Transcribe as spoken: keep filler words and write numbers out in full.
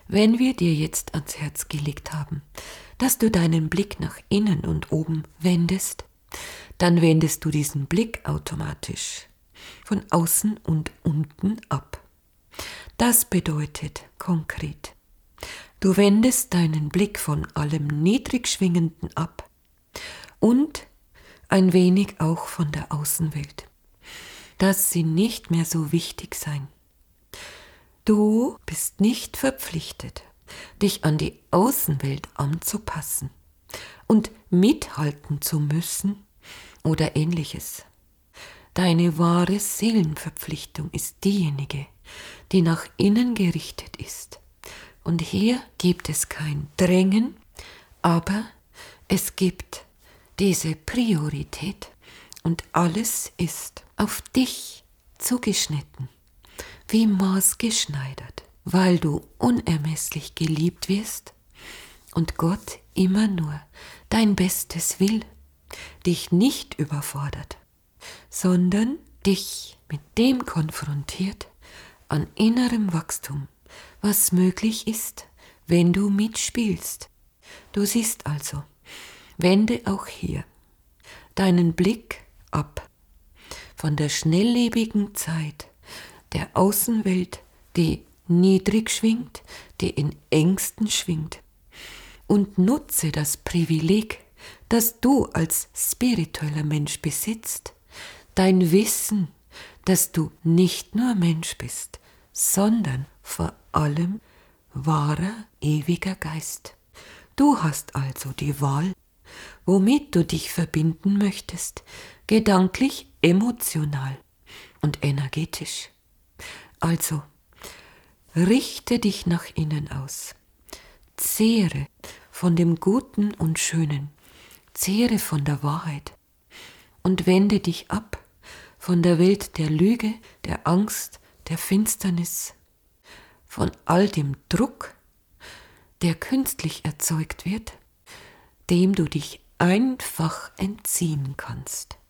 Wenn wir dir jetzt ans Herz gelegt haben, dass du deinen Blick nach innen und oben wendest, dann wendest du diesen Blick automatisch von außen und unten ab. Das bedeutet konkret, du wendest deinen Blick von allem Niedrigschwingenden ab und ein wenig auch von der Außenwelt, dass sie nicht mehr so wichtig sein. Du bist nicht verpflichtet, dich an die Außenwelt anzupassen und mithalten zu müssen oder ähnliches. Deine wahre Seelenverpflichtung ist diejenige, die nach innen gerichtet ist. Und hier gibt es kein Drängen, aber es gibt diese Priorität und alles ist auf dich zugeschnitten, wie maßgeschneidert, weil du unermesslich geliebt wirst und Gott immer nur dein Bestes will, dich nicht überfordert, sondern dich mit dem konfrontiert an innerem Wachstum, was möglich ist, wenn du mitspielst. Du siehst also, wende auch hier deinen Blick ab von der schnelllebigen Zeit der Außenwelt, die niedrig schwingt, die in Ängsten schwingt, und nutze das Privileg, das du als spiritueller Mensch besitzt, dein Wissen, dass du nicht nur Mensch bist, sondern vor allem wahrer, ewiger Geist. Du hast also die Wahl, womit du dich verbinden möchtest, gedanklich, emotional und energetisch. Also, richte dich nach innen aus, zehre von dem Guten und Schönen, zehre von der Wahrheit und wende dich ab von der Welt der Lüge, der Angst, der Finsternis, von all dem Druck, der künstlich erzeugt wird, dem du dich einfach entziehen kannst.